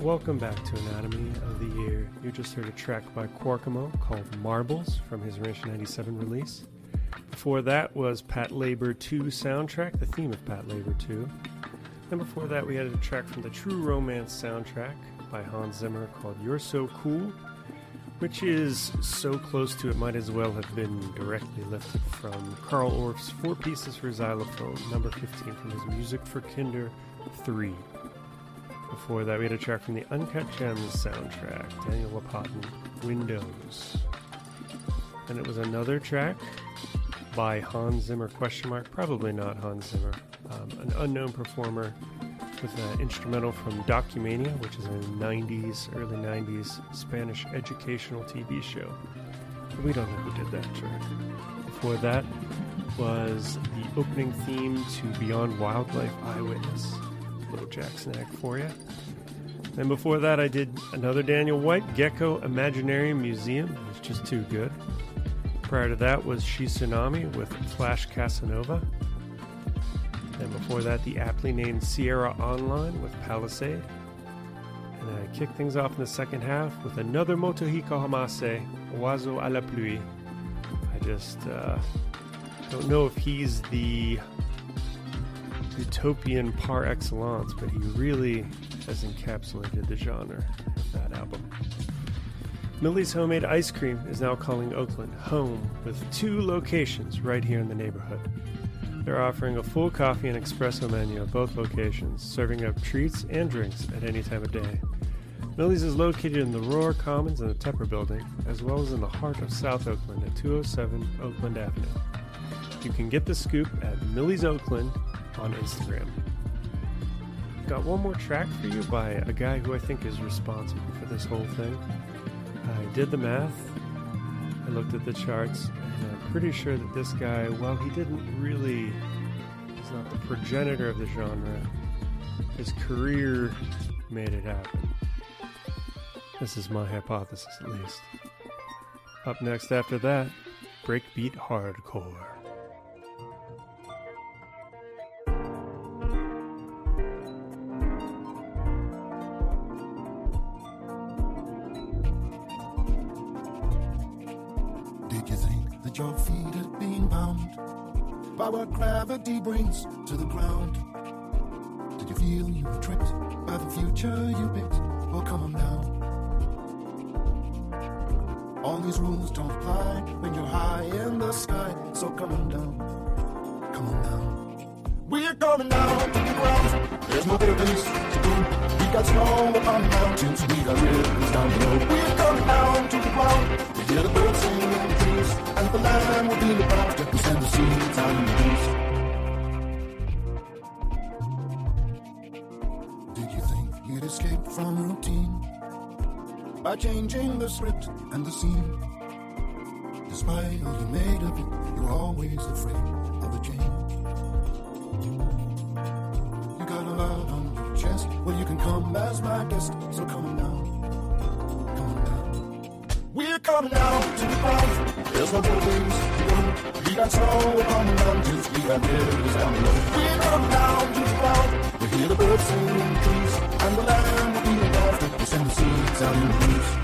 welcome back to Anatomy of the Year. You just heard a track by Quarkamo called Marbles from his Ranch 97 release. Before that was Pat Labor 2 soundtrack, the theme of Pat Labor 2. And before that we had a track from the True Romance soundtrack by Hans Zimmer called You're So Cool, which is so close to it might as well have been directly lifted from Carl Orff's Four Pieces for Xylophone, number 15 from his Music for Kinder 3. Before that, we had a track from the Uncut Gems soundtrack, Daniel Lopatin, Windows. And it was another track by Hans Zimmer, probably not Hans Zimmer, an unknown performer with an instrumental from Documania, which is a early 90s Spanish educational TV show. But we don't know who did that track. Before that was the opening theme to Beyond Wildlife Eyewitness. Little Jack Snack for you. Then before that I did another Daniel White, Gecko Imaginarium Museum. It's just too good. Prior to that was She Tsunami with Flash Casanova. Then before that the aptly named Sierra Online with Palisade. And I kicked things off in the second half with another Motohiko Hamase, Oiseau à la Pluie. I just don't know if he's the utopian par excellence, but he really has encapsulated the genre of that album. Millie's Homemade Ice Cream is now calling Oakland home with 2 locations right here in the neighborhood. They're offering a full coffee and espresso menu at both locations, serving up treats and drinks at any time of day. Millie's is located in the Roar Commons and the Tepper Building, as well as in the heart of South Oakland at 207 Oakland Avenue. You can get the scoop at Millie's Oakland on Instagram. Got one more track for you by a guy who I think is responsible for this whole thing. I did the math, I looked at the charts, and I'm pretty sure that this guy, while he he's not the progenitor of the genre, his career made it happen. This is my hypothesis, at least. Up next after that, breakbeat hardcore. Your feet have been bound by what gravity brings to the ground. Did you feel you were tricked by the future you picked? Well, come on now. All these rules don't apply when you're high in the sky. So come on down, come on down. We're coming down to the ground. There's no better place to go. We got snow upon the mountains, we got rivers down below. We're coming down to the ground. We hear the birds sing in the trees, and the land will be looked after. We send the seeds out in the breeze. Did you think you'd escape from routine by changing the script and the scene? Despite all you made of it, you're always afraid of a change. You got a lot on your chest. Well, you can come as my guest, so come on down, come on down. We're coming down to the ground. There's no better ways to go. We got snow upon the mountains, we got rivers down below. We're coming down to the ground. We hear the birds sing in the trees, and the land will be looked after. We send the seeds out in the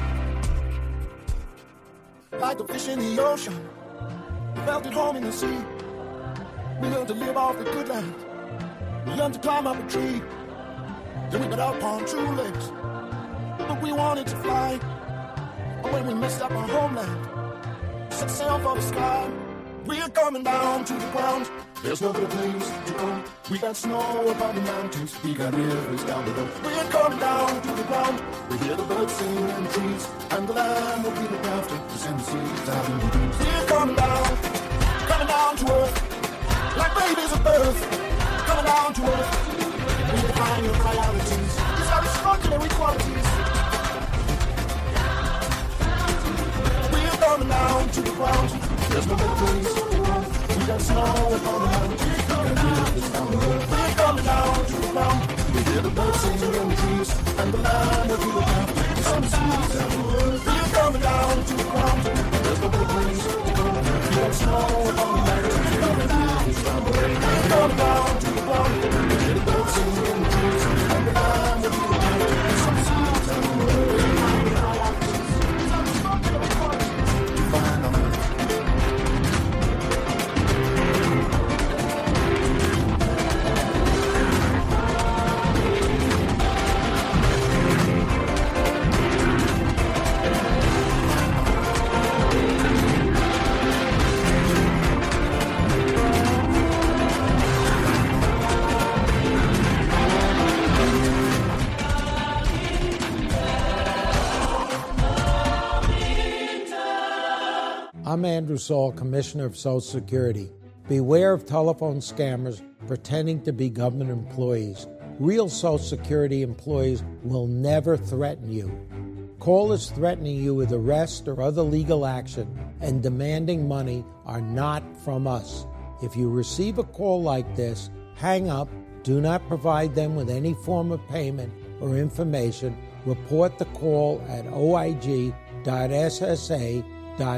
breeze. Like the fish in the ocean, we felt at home in the sea. We learned to live off the good land. We learned to climb up a tree. Then we got up on 2 legs, but we wanted to fly. And when we messed up our homeland, set sail for the sky. We're coming down to the ground. There's no better place to go. We got snow upon the mountains, we got rivers down below. We're coming down to the ground. We hear the birds sing in the trees, and the land will be looked after. We send the seeds out in the breeze. We're coming down to earth, like babies at birth. Coming down to earth, we define your priorities. These are extraordinary qualities. We're coming down to the ground. There's no better place to go. We got snow upon the mountains, we got rivers down the road. We're coming down to the ground. We hear the birds sing in the trees, and the land will be looked after. The sun sees out the world. We're coming down to the ground. There's no better place to go. We got snow upon the mountains, we got rivers down the road. We're coming down to the ground. We hear the birds sing in the trees, and the land will be looked after. The sun sees I'm Andrew Saul, Commissioner of Social Security. Beware of telephone scammers pretending to be government employees. Real Social Security employees will never threaten you. Callers threatening you with arrest or other legal action and demanding money are not from us. If you receive a call like this, hang up, do not provide them with any form of payment or information. Report the call at oig.ssa.gov.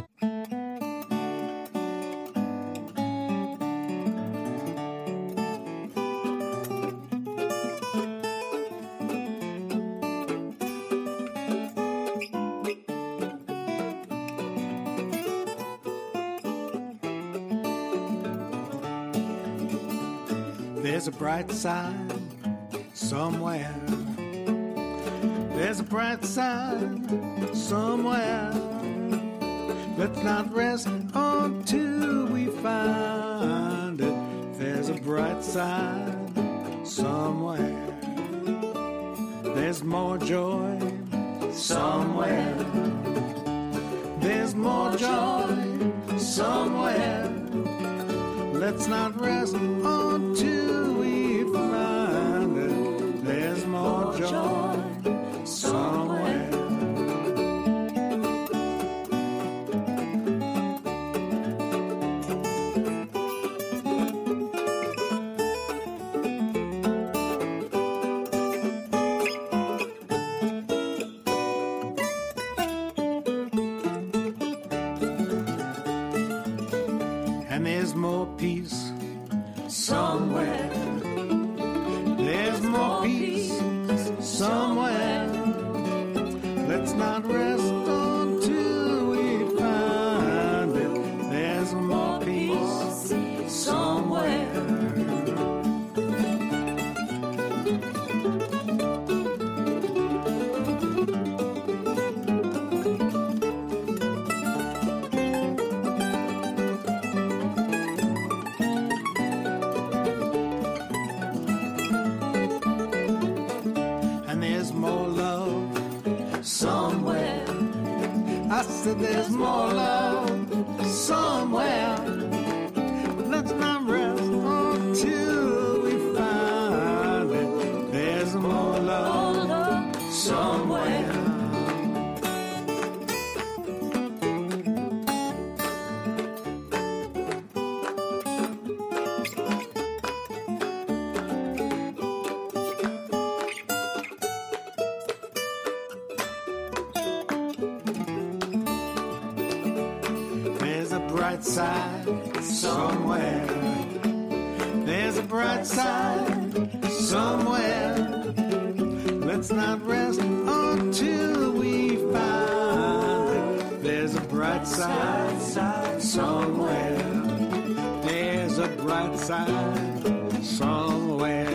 There's a bright side somewhere. There's a bright side somewhere. Let's not rest until we find it. There's a bright side somewhere. There's more joy somewhere. There's more joy somewhere. Let's not rest until we find it. There's more joy somewhere. And there's more peace somewhere. There's more peace somewhere. Let's not rest until we find it. There's more peace somewhere. I said there's more love somewhere. Let's not rest until we find it. There's more love somewhere. Bright side somewhere. There's a bright side somewhere. Let's not rest until we find it. There's a bright side somewhere. There's a bright side somewhere.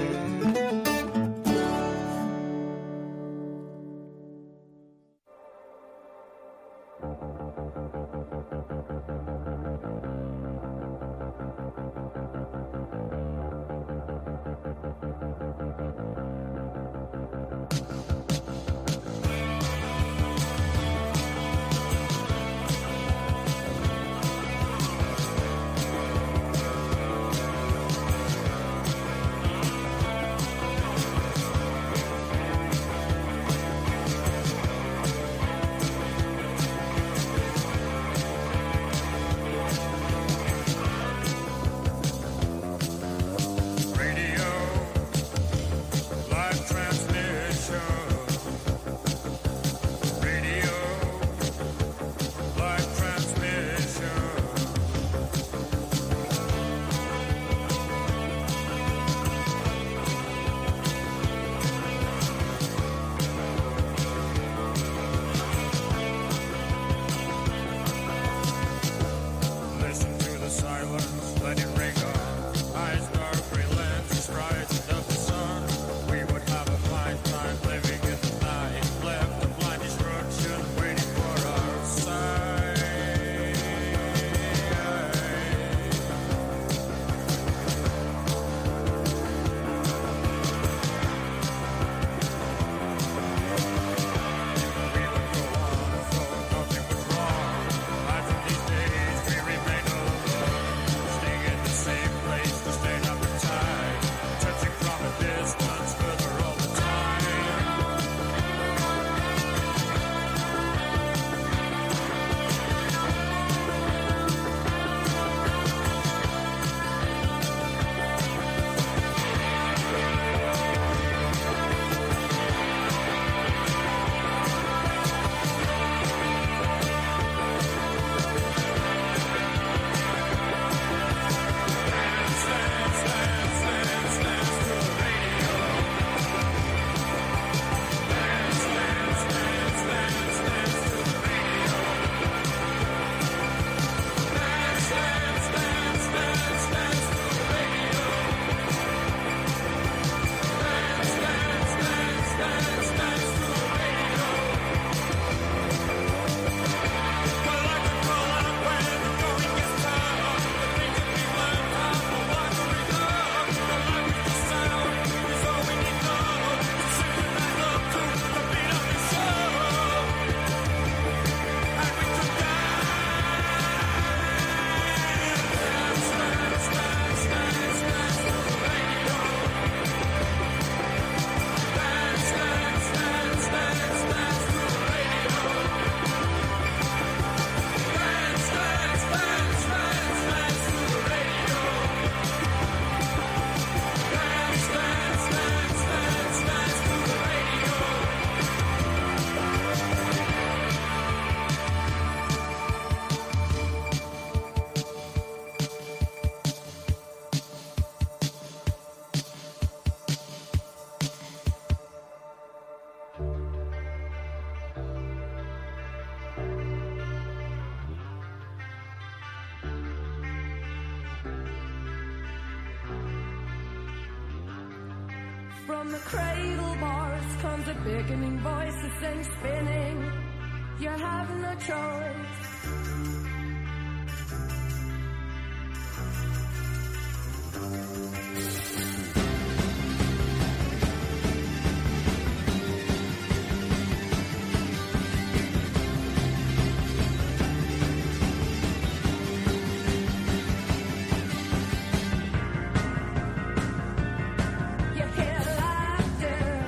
From the cradle bars comes a beckoning voice that sends spinning. You have no choice.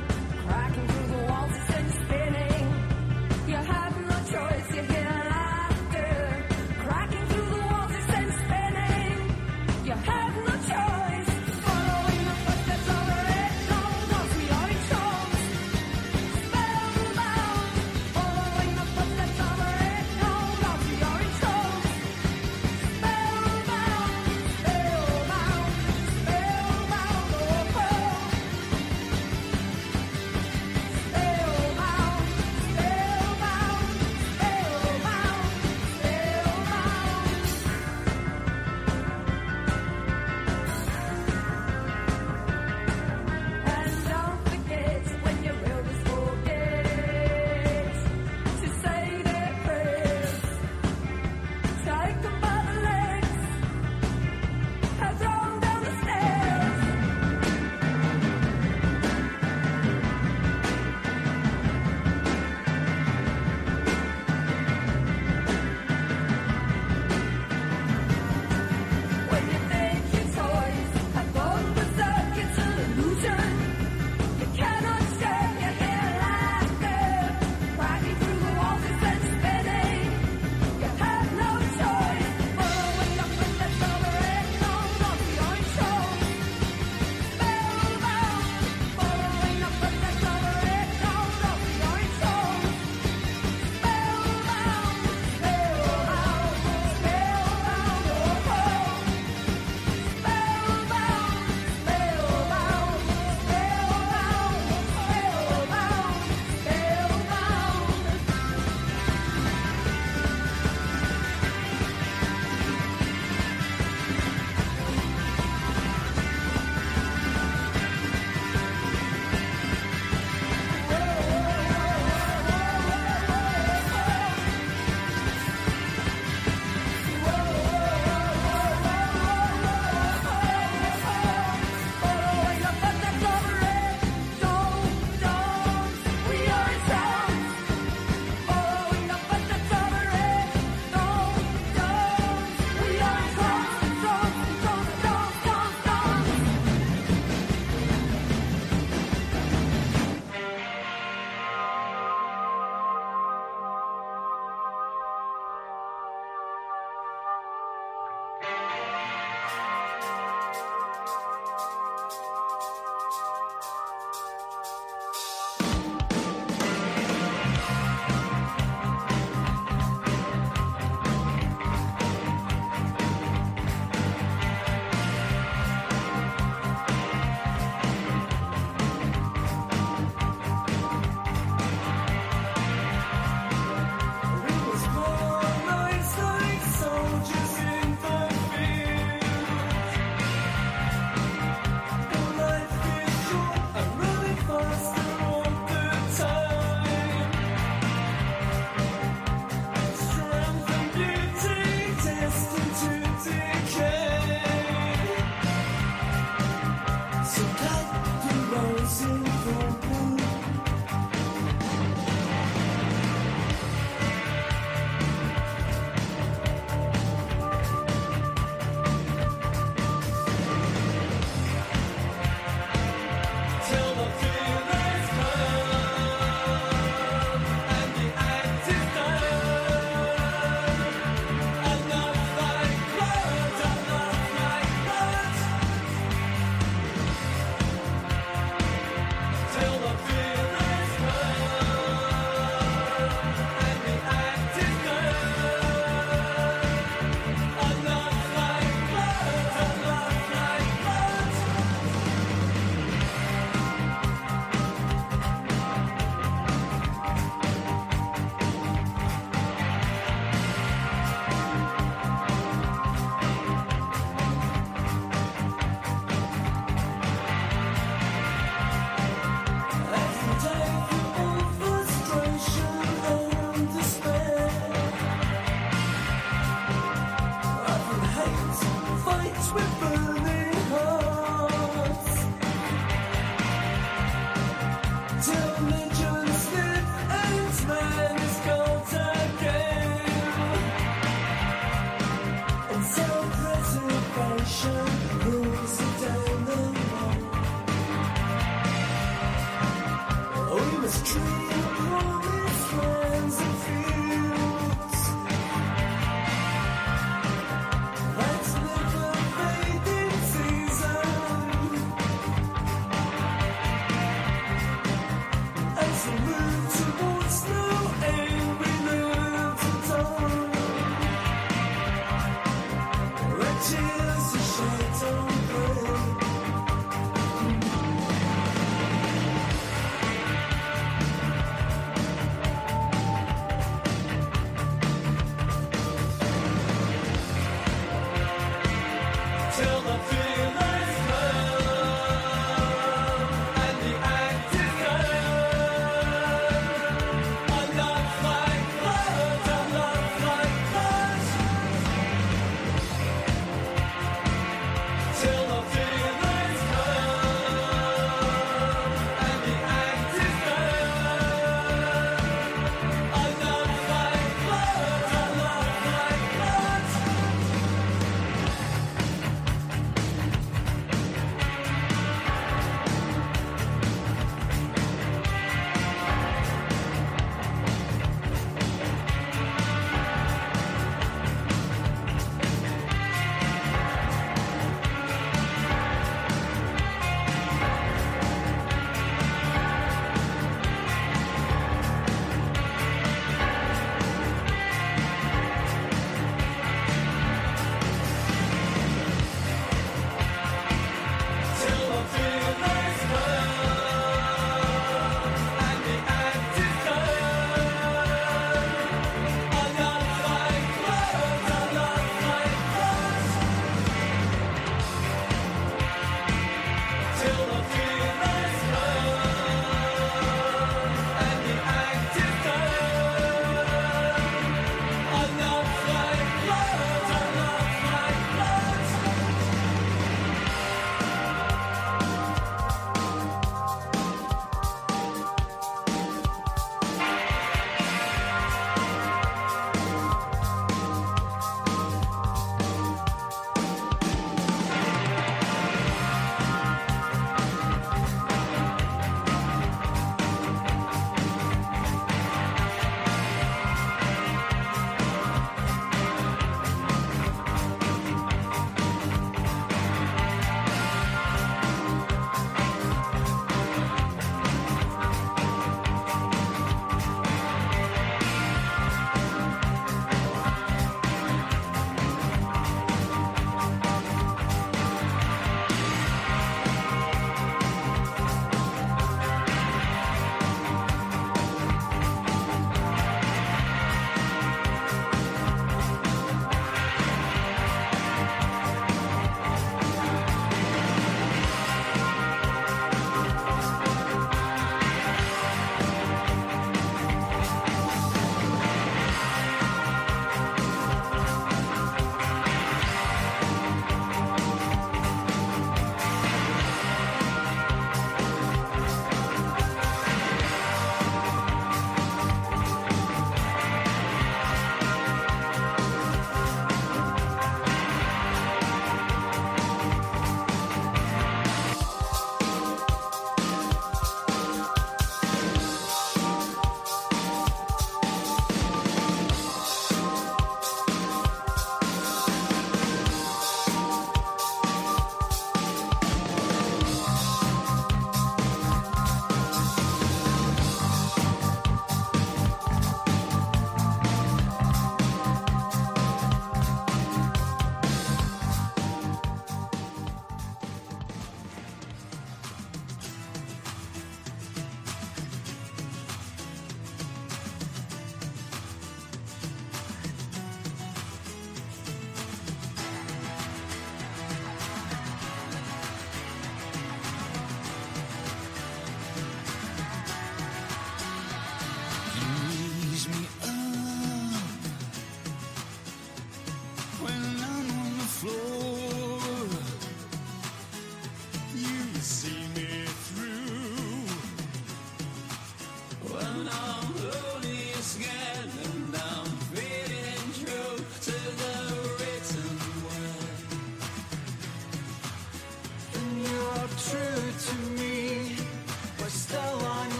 You hear laughter, cracking through the walls, it's spinning. You have no choice. You hear laughter.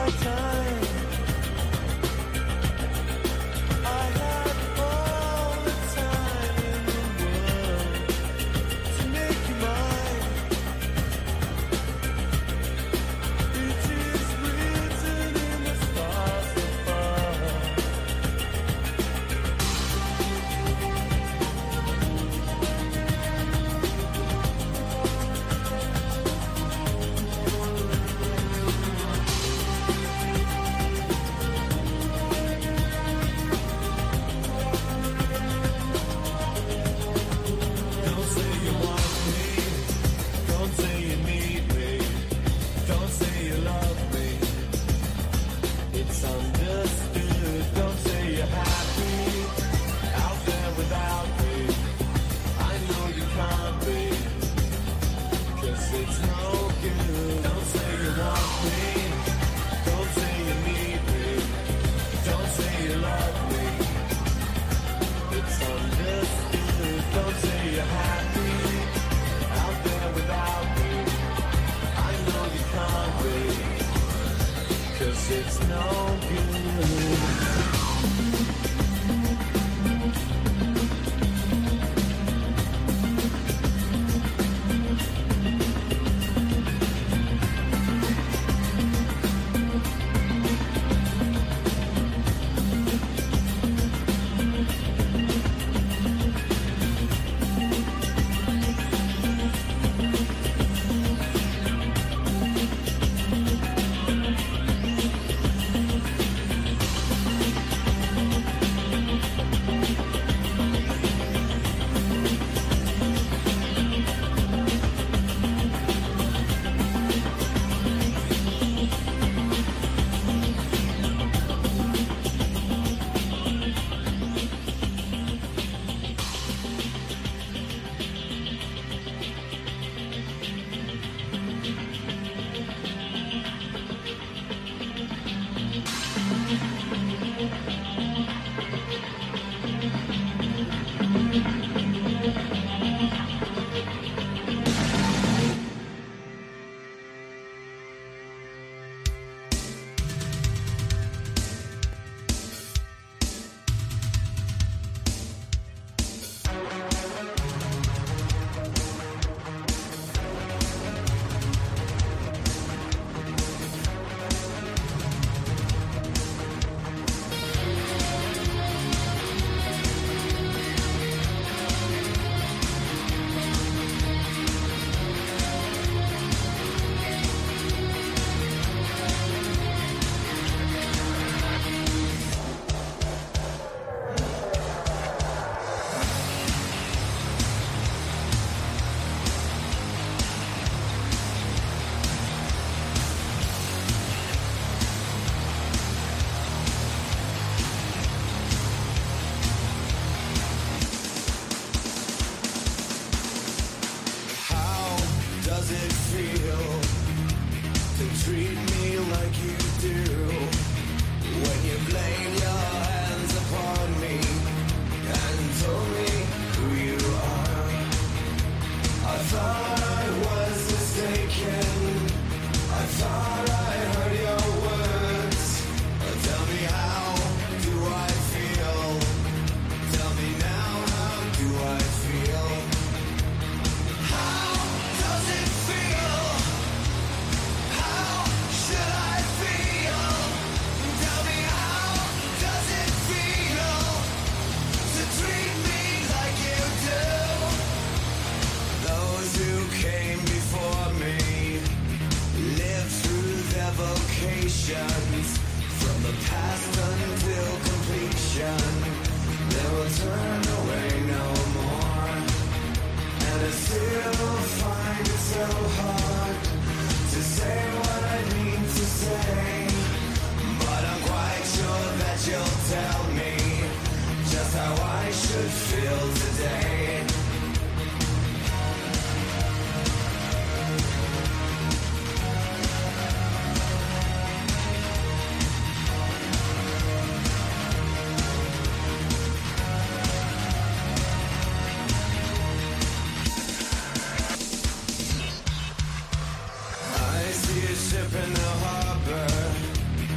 ship in the harbor,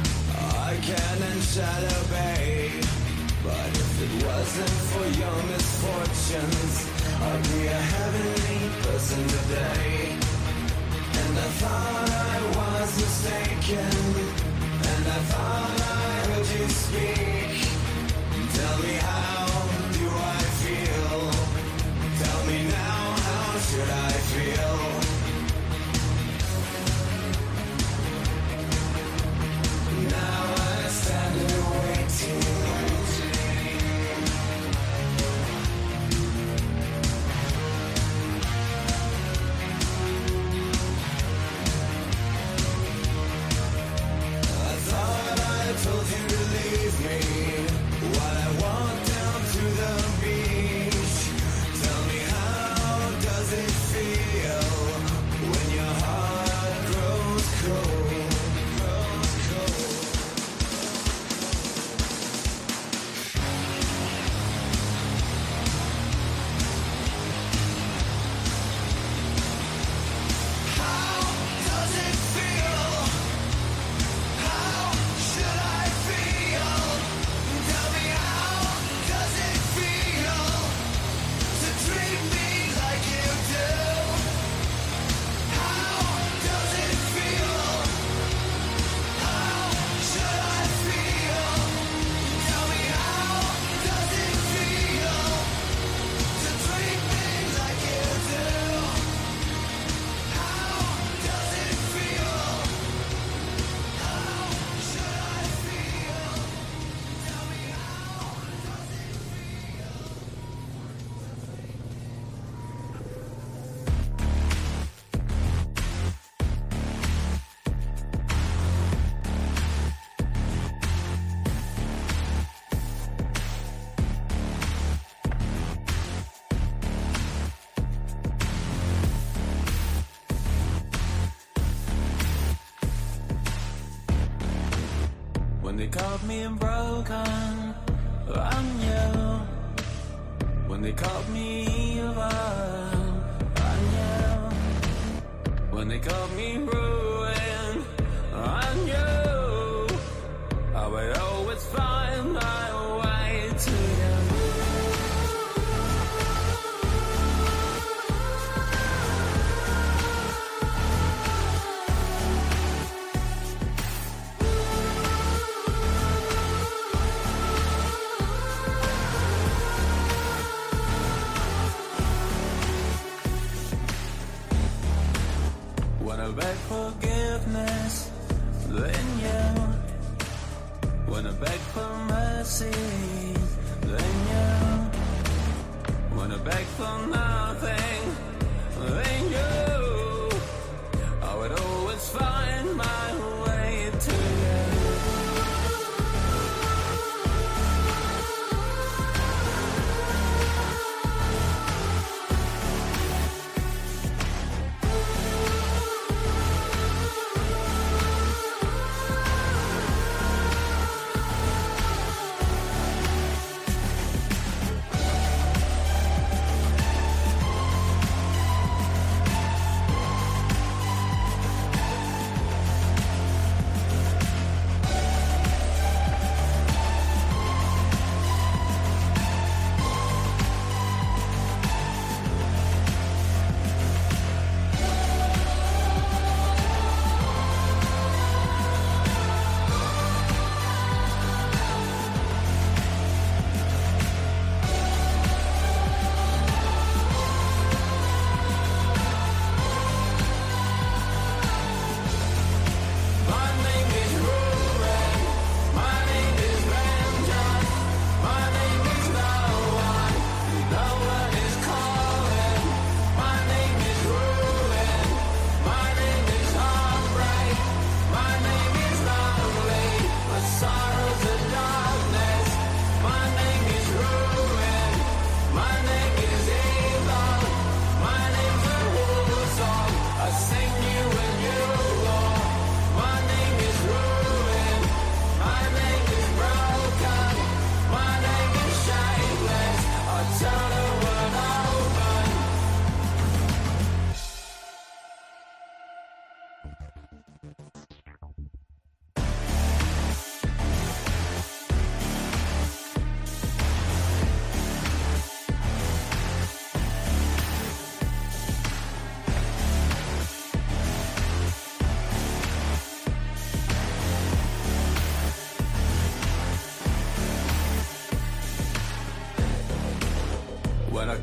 Shadow Bay. But if it wasn't for your misfortunes, I'd be a heavenly person today. And I thought I was mistaken, and I thought I heard you speak. Tell me, how do I feel? Tell me now, how should I feel? Now I stand here waiting. I thought I told you to leave me while I walked down to the beach. Tell me, how does it feel when your heart grows cold? Grows cold. How does it feel? How should I feel? Tell me, how does it feel to treat me like you do? How does it feel? How should I feel? Tell me, how does it feel to treat me like you do? How does it feel? How should I feel? Tell me, how does it When they caught me broken, I knew. When they caught me evil, I knew. When they caught me ruined, I knew. I would always find my way to you. When I beg forgiveness, then you. When I beg for mercy, then you. When I beg for nothing, then you. I would always find my way to you.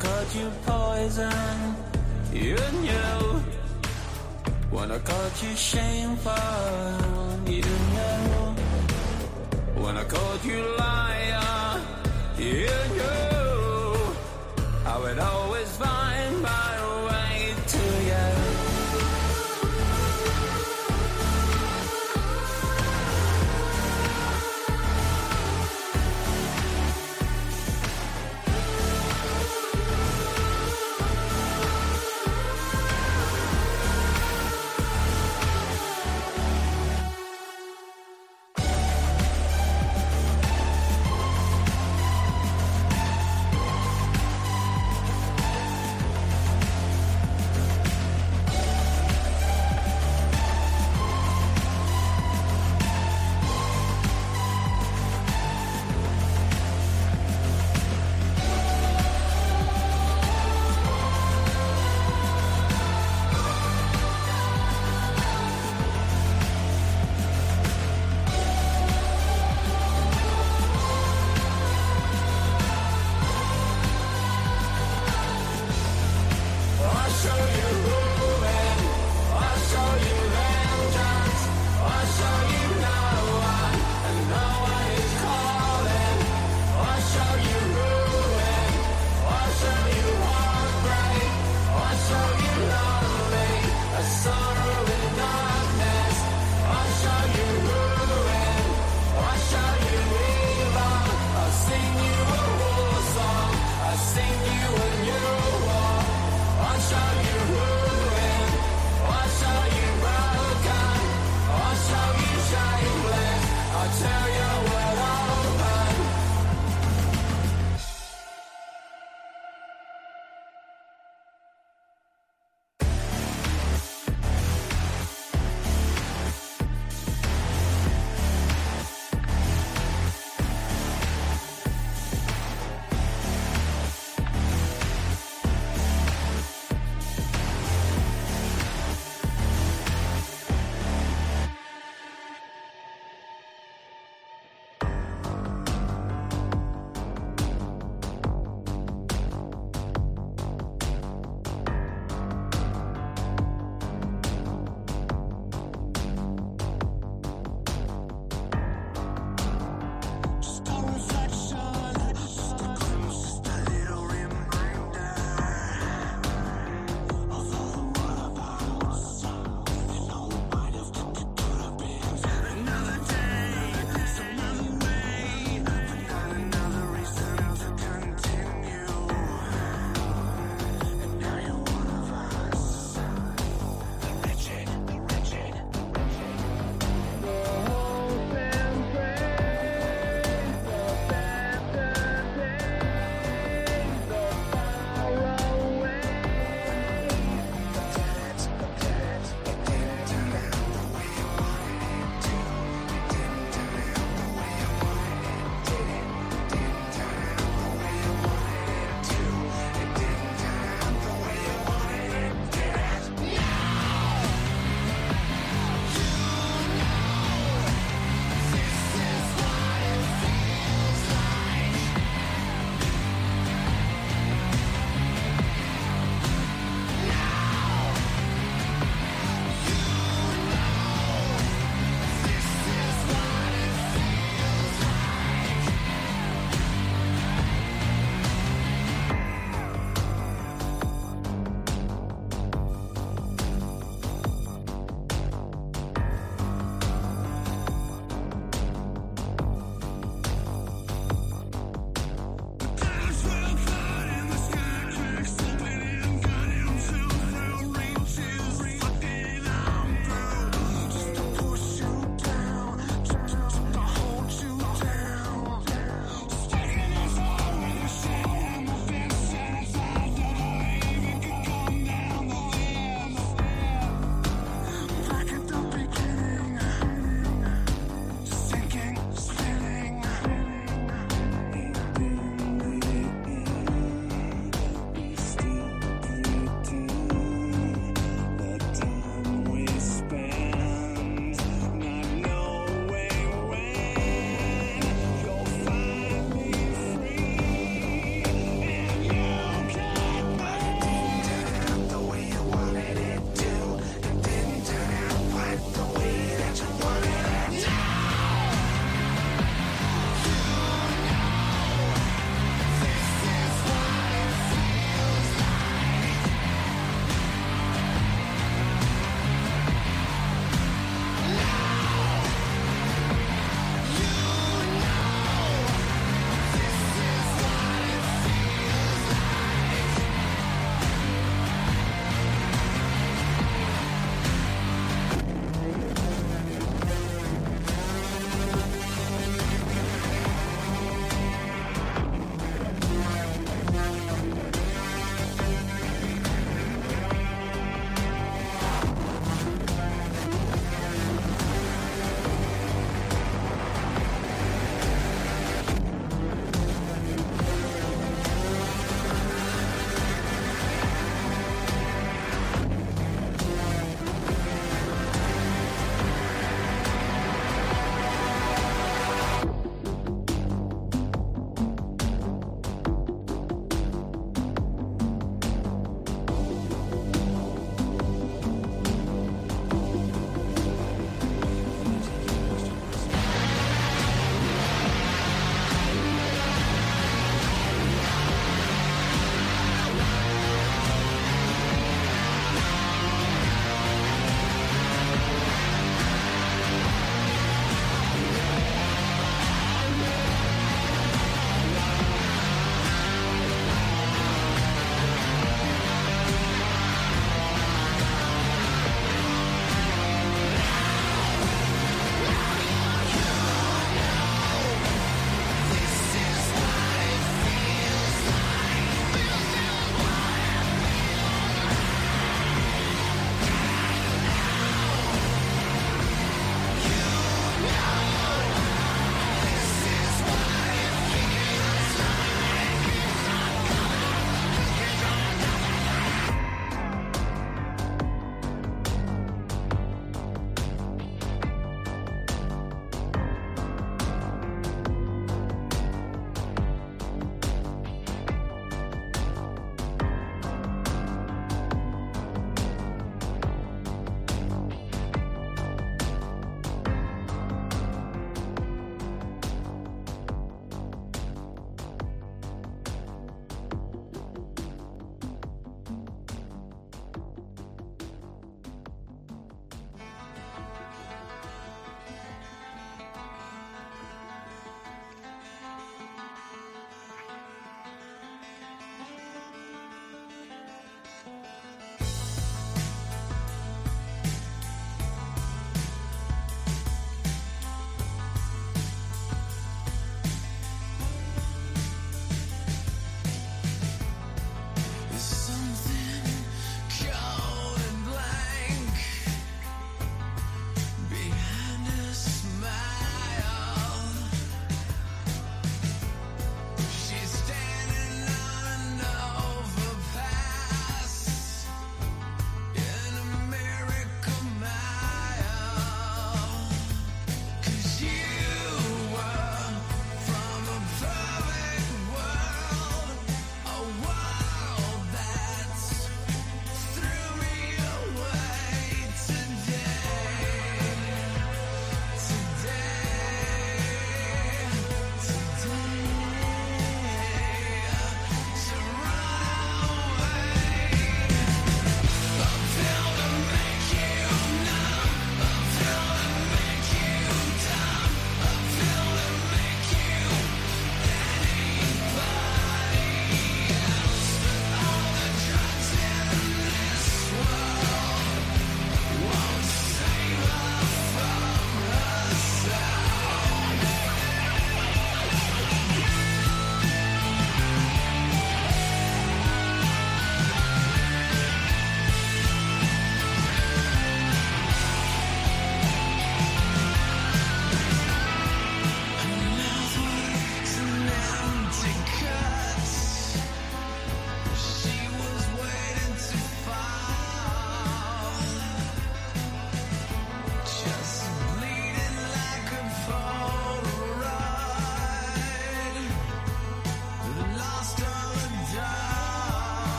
called you poison, you knew. When I called you shameful, you knew. When I called you liar, you knew. I would always find my way to you.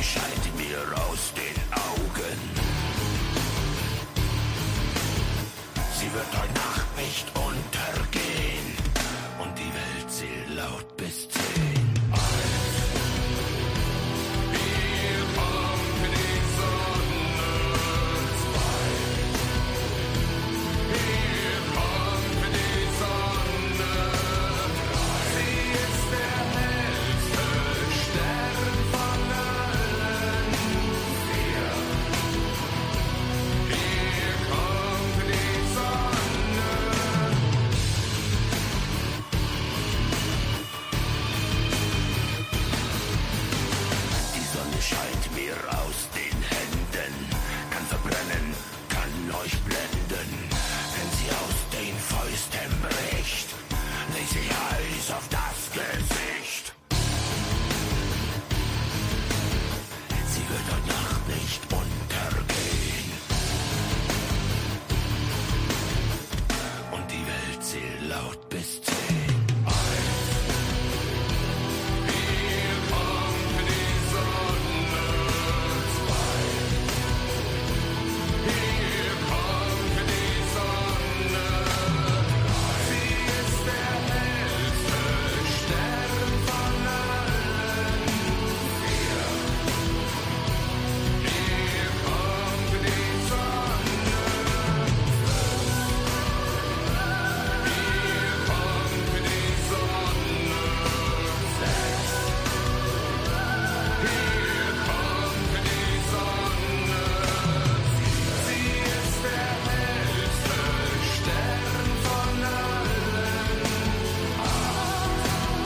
scheint mir aus den Augen. Sie wird heute Nacht nicht untergehen und die Welt zählt laut bis 10. Hier kommt die Sonne 2. Hier kommt die Sonne 3. Sie ist der hellste Stern von allen 4. Hier kommt die Sonne. Die Sonne scheint mir aus den Händen, kann verbrennen, kann euch blenden. Wenn sie aus den Fäusten bricht, legt sie Eis auf das Gesicht. Sie wird heute Nacht nicht untergehen und die Welt zählt laut bis 10. Hier kommt die Sonne 2. Hier kommt die Sonne 3. Sie ist der hellste Stern von allen 4. Hier kommt die Sonne 5. Hier kommt die Sonne 6. Hier kommt die Sonne 7. Sie ist der hellste Stern von allen 8.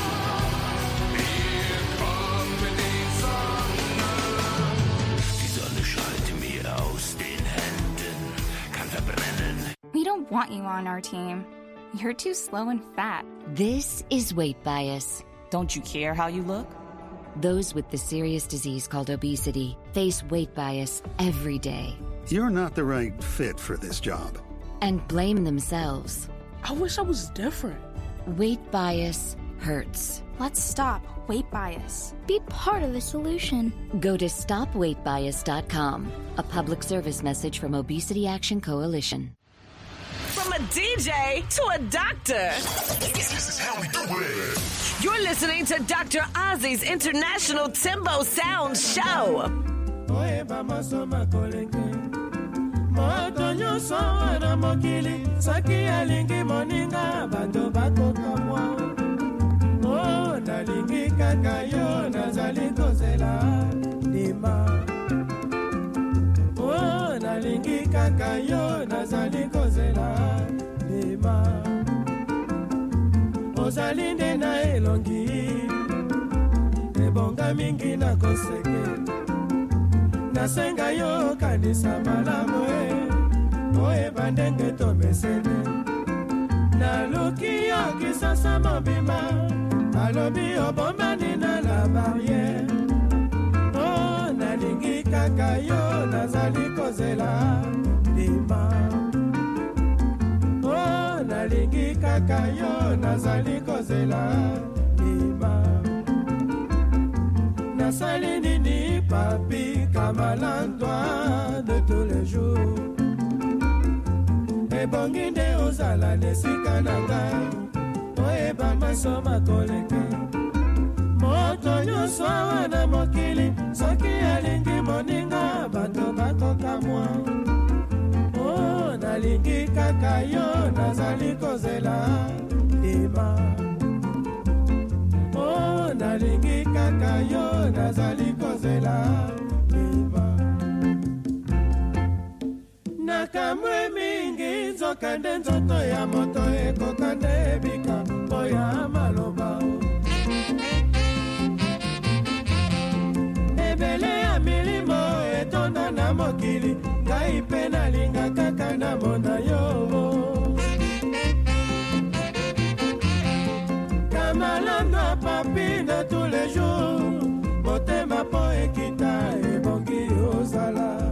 Hier kommt die Sonne. Die Sonne schallt mir aus den Händen, kann verbrennen. We don't want you on our team. You're too slow and fat. This is weight bias. Don't you care how you look? Those with the serious disease called obesity face weight bias every day You're not the right fit for this job. and blame themselves. I wish I was different. Weight bias hurts. Let's stop weight bias. Be part of the solution. Go to stopweightbias.com, a public service message from Obesity Action Coalition. From a DJ to a doctor. This is how we do it. You're listening to Dr. Ozzy's International Timbo Sound Show. Oyeba masoma kolenge moto nyonso wana mokili soki alingi moninga bato bakokamwa o nalingi kaka yo nazali kozela ndima o nalingi kaka yo nazali kozela ndima ozali nde na elongi ebonga mingi na koseke nasenga yo kanisa malamu oyeba ndenge tomesene naluki yo kisasa mobima alobi obombani na la barriere o nalingi kaka yo nazali kozela ndima o nalingi kaka yo nazali kozela ndima nasali nini papi kamalandwa de tous les jours ebongi nde ozala nesika na ngai oyeba masoma koleke moto nyonso awa na mokili soki alingi moninga bato bakokamwa o nalingi kaka yo nazali kozela ndima o nalingi kaka yo nazali kozela ndima nakamwe mingi nzoka nde nzoto ya moto ekoka nde ebika mpo ya maloba ebele ya milimo etonda na mokili ngai mpe nalinga kaka namona yo kamalanda papi de tous les jours motema mpo ekita ebongi ozala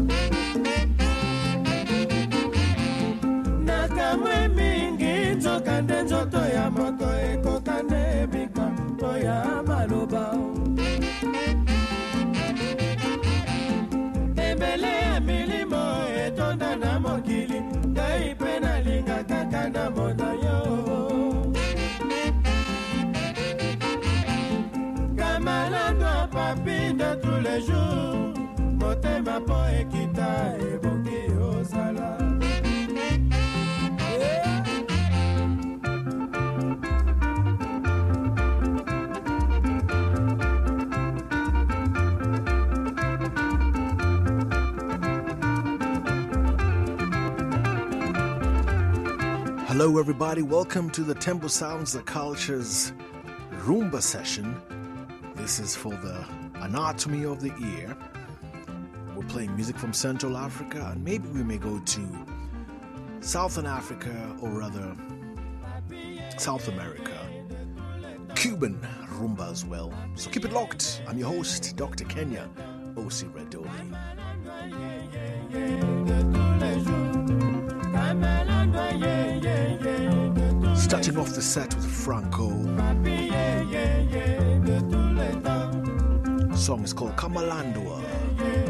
nakamwe mingi nzoka nde nzoto ya moto ekoka nde ebika mpo ya maloba tous les jours, motema po ekita ebongi osala. Hello everybody, welcome to the Tembo Sounds the Cultures Rumba session. This is for the anatomy of the ear. We're playing music from Central Africa, and maybe we may go to Southern Africa, or rather South America. Cuban rumba as well. So keep it locked. I'm your host, Dr. Kenya O.C. Redoli. Starting off the set with Franco. The song is called Kamalandwa.